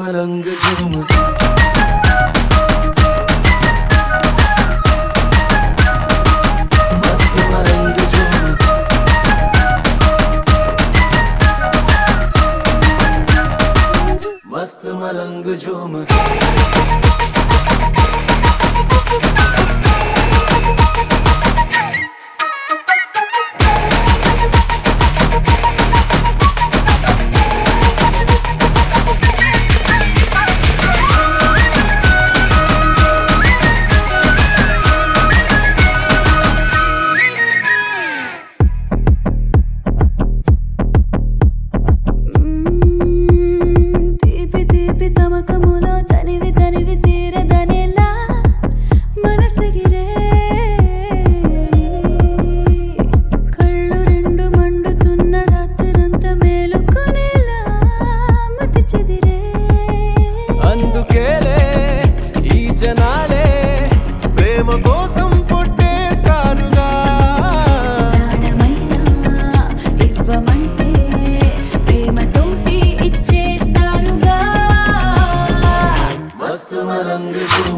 मलंग झूम मस्त मलंग झूम मस्त मलंग झूम జనాలే ప్రేమ కోసం పుట్టేస్తారుగా ప్రాణమైనా ఇవ్వమంటే ప్రేమతోటి ఇచ్చేస్తారుగా మస్త్ మలంగ్ झूम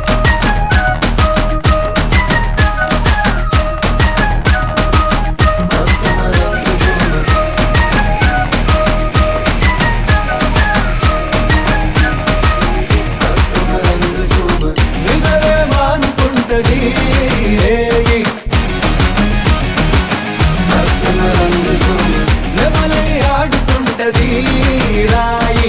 ఆడుతుంటది రాయి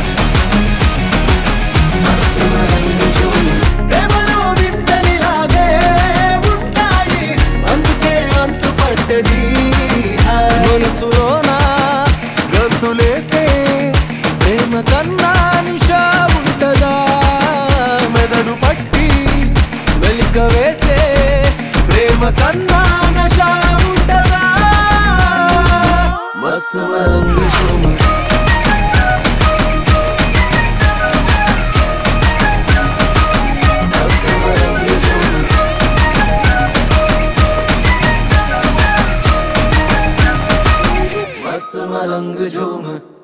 ప్రేమలో వింతనిలాగే ఉంటాయి అందుకే అంతుపడ్డది మనసులోనా గంతులేసే ప్రేమ కన్నా నిషా ఉంటదా మెదడు పట్టి వెలిక వేసే ప్రేమ కన్నా నషా ఉంటదా मस्त मलंग झूम मस्त मलंग झूम मस्त मलंग झूम